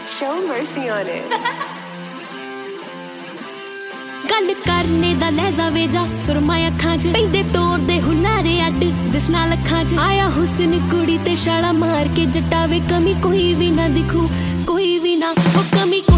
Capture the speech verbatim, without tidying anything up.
Show mercy on it. गल करने दा लहजा वेजा सुरमा अखां च पैंदे तोर दे हुलारे अड दिसना लखां च आया हुस्न कुड़ी ते छाला मार के जटावे कमी कोई भी ना दिखू कोई भी ना ओ कमी